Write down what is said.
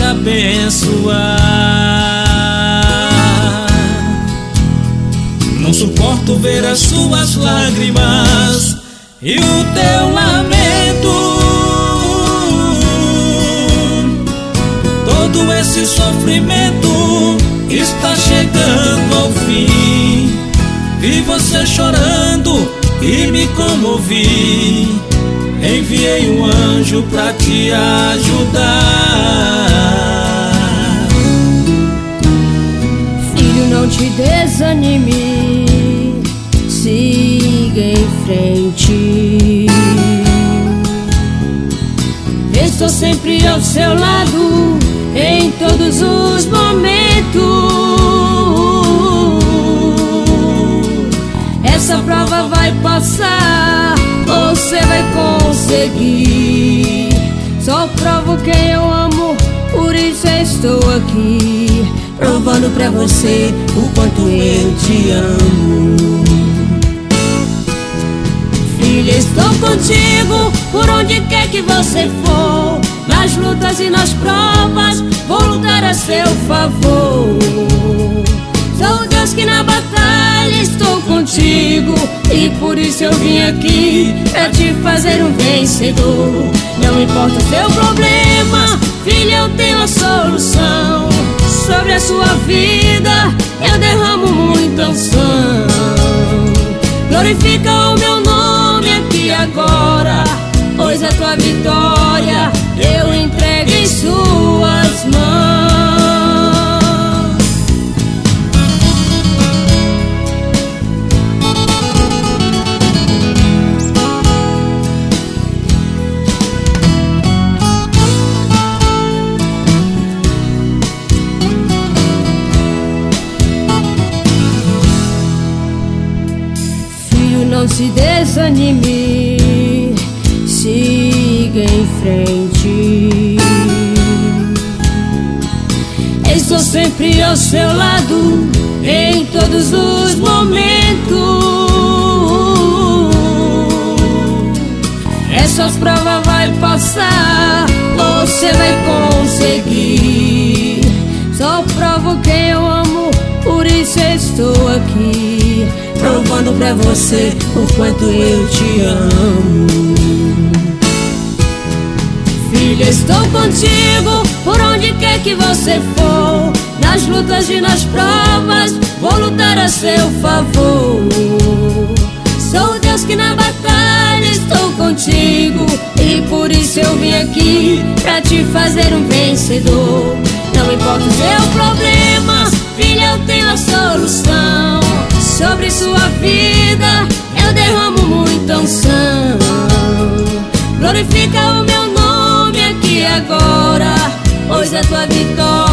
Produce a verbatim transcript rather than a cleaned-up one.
abençoar. Não suporto ver as suas lágrimas e o teu lamento. Todo esse sofrimento está chegando ao fim. Vi você chorando e me comovi. Enviei um anjo pra te ajudar. Filho, não te desanime, siga em frente. Estou sempre ao seu lado em todos os momentos. Essa prova vai passar, você vai conseguir. Só provo quem eu amo, por isso eu estou aqui, provando pra você o quanto eu te amo. Filha, estou contigo por onde quer que você for. Nas lutas e nas provas vou lutar a seu favor. Sou o Deus que na batalha estou contigo, e por isso eu vim aqui pra te fazer um vencedor. Não importa o seu problema, filha, eu tenho a solução. Sobre a sua vida eu derramo muita unção. Glorifica o meu nome aqui agora, pois a tua vitória eu entrego em suas mãos. Filho, não se desanime, siga em frente. Estou sempre ao seu lado em todos os momentos. Essa prova vai passar, você vai conseguir. Só provo quem eu amo, por isso eu estou aqui, provando pra você o quanto eu te amo. Filha, estou contigo por onde quer que você for. Nas lutas e nas provas vou lutar a seu favor. Sou o Deus que na batalha estou contigo, e por isso eu vim aqui pra te fazer um vencedor. Não importa o seu problema, filha, eu tenho a solução. Sobre sua vida eu derramo muita unção. Glorifica o meu nome aqui agora, pois a tua vitória